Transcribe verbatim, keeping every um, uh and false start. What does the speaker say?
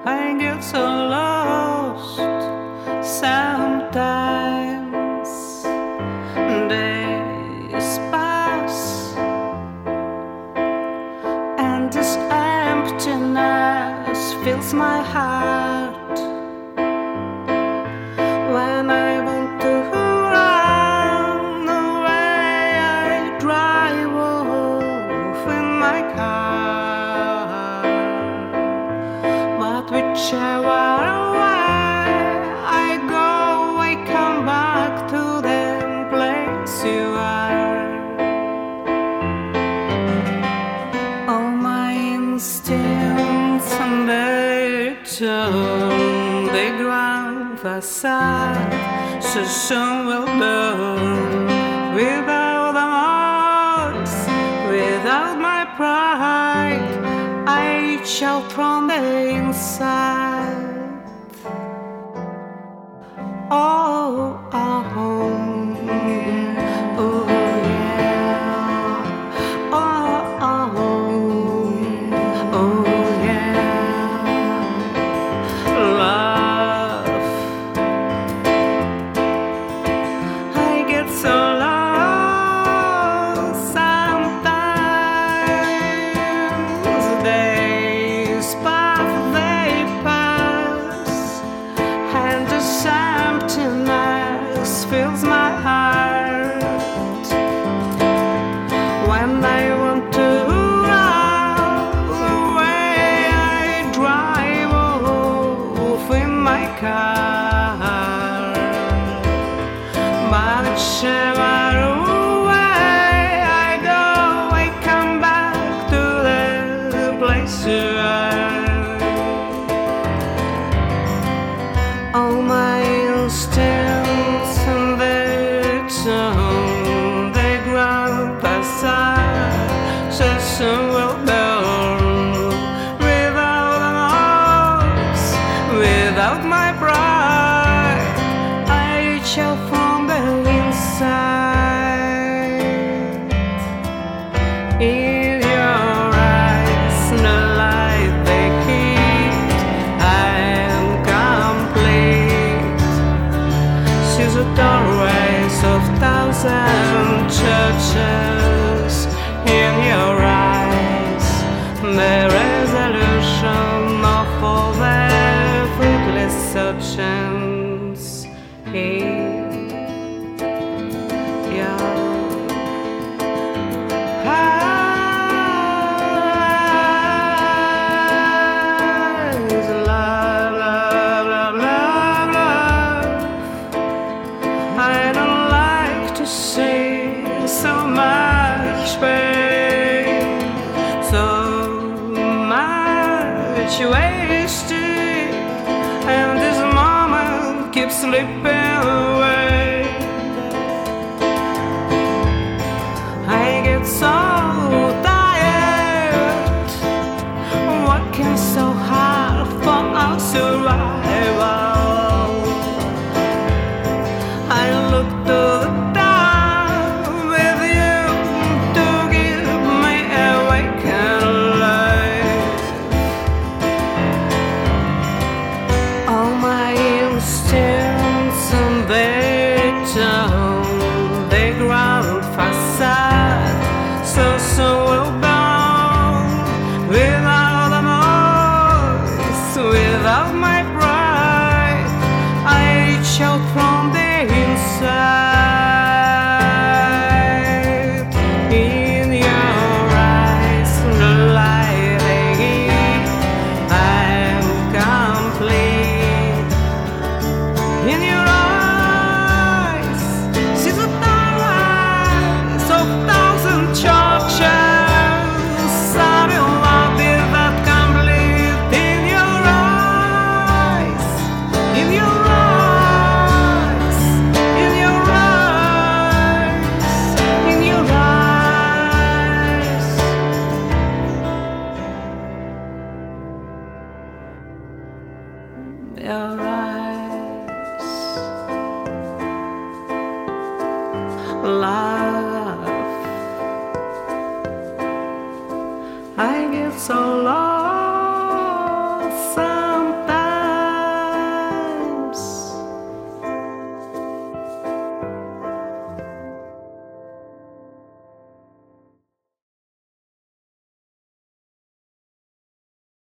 I get so lost sometimes. Days pass and this emptiness fills my heart. When I want to run away, I drive off in my car. But whichever way I go, I come back to the place you are. All my instincts and they turn, they ground facade, so soon will burn. Without the noise, without my pride, I reach out from the inside. Oh, oh, oh, oh yeah. Oh, oh, oh yeah. Love, I get so lost sometimes. Days pass, they pass, and this emptiness fills my heart. When I want to run away, I drive off in my car. But whichever way I go, I come back to the place you are. All my instincts and they turn, they ground facade, so soon will burn. Without a noise, without my pride, I reach out from the inside. In your eyes, no light they keep, I am complete. She's the doorways of thousand churches. In your eyes, the resolution of all their fruitless searchings. In your eyes, love, love, love, love, love. I don't like to see so much pain, so much wasted, and this moment keeps slipping away. I get so tired, working so hard for our survival. I look to the dark with you to give me a awakened life. All my instincts and they turn, they ground facade, so soon will burn. Without a noise, without my pride, I reach out from the inside. In your eyes, the light they give, I'm complete. In your eyes, see the doorways of thousand churches. I'm in love with that complete. In your eyes, in your eyes, in your eyes, in your eyes. Your eyes, love. I get so lost